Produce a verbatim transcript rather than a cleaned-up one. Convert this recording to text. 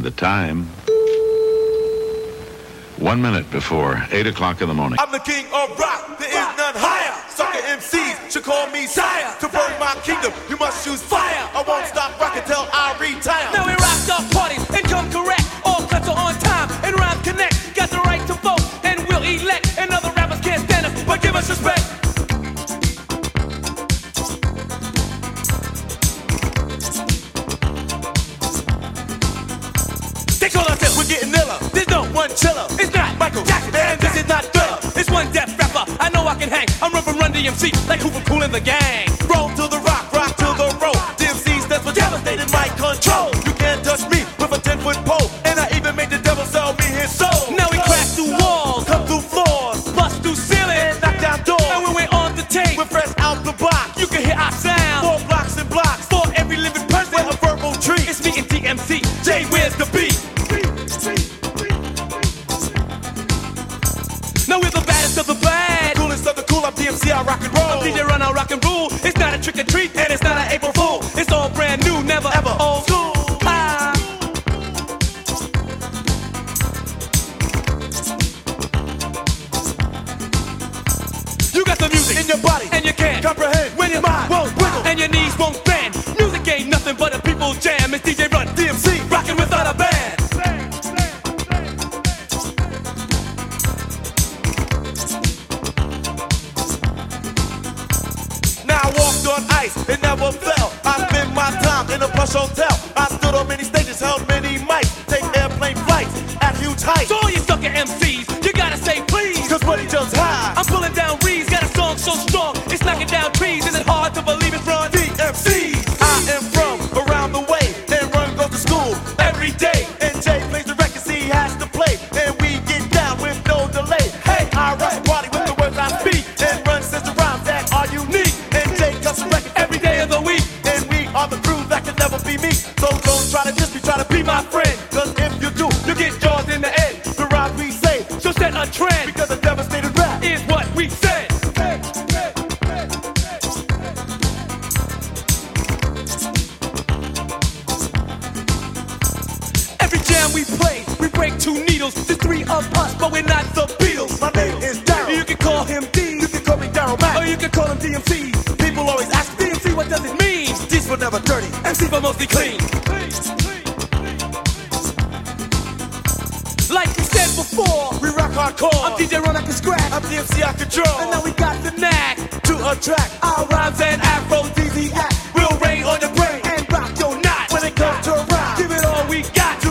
the time. One minute before eight o'clock in the morning. I'm the king of rock, there is none higher. Sucker M Cs should call me sire. To burn my kingdom, you must use fire. I won't stop rocking till I retire. Now we rock the parties and come correct. All cuts are on time and rhymes connect. Got the right to vote and we'll elect. And other rappers can't stand us, but give us respect. They call us it, we're getting iller. There's no one chiller. It's not Michael Jackson, and this is not Thriller. It's one deaf rapper, I know I can hang. I'm run from Run D M C like Hoover Cool in the gang. Roll to the rock, rock to the roll. D M C stands for devastating my control. You can't touch me with a ten foot pole. And I even made the devil sell me his soul. Now we crack through walls, come through floors, bust through ceilings, and knock down doors. And when we're on the tape, we're fresh out the box. You can hear our sound. Four blocks and blocks. For every living person, we're a verbal treat. It's me and D M C. Jay, where's the beat? Now we're the baddest of the bad, coolest of the cool. I'm D M C, I rock and roll. I'm D J Run, I rock and rule. It's not a trick or treat, and it's not an April Fool. It's all brand new, never ever old school. Ah. You got the music in your body, and you can't comprehend when your mind won't wiggle and your knees won't bend. Music ain't nothing but a people jam. It's D J Run, D M C, rocking without a band. On ice, it never fell. I spent my time in a plush hotel. I stood on many stages, held many mics, take airplane flights at huge heights. So all you sucker M Cs, you gotta say please, cause money jumps high. I'm pulling down reeds, got a song so strong, it's knocking down trees. Is it hard to believe it's from D M C? I am from around the way, and Run goes to school every day. And Jay plays the records he has to play, and we get down with no delay. Hey, I rock party with the words I speak, and Run says the rhymes that are unique. Every day of the week, and we are the crew that can never be me. So don't try to just be try to be my friend, cause if you do, you get jaws in the head. The rhymes we say, so set a trend, because a devastated rap is what we said. Hey, hey, hey, hey. Every jam we play, we break two needles. There's three of us, but we're not the Beatles. My name is Daryl. You can call him D. You can call me Daryl Mack. Or you can call him D M C. People always ask D M C, what does it mean? D's for never dirty, M C for mostly clean. Like we said before, we rock hardcore. I'm D J Run, I can scratch. I'm D M C, I control. And now we got the knack to attract our rhymes and afro D Z act. We'll rain on your brain and rock your knot. When it comes to rhyme, give it all we got.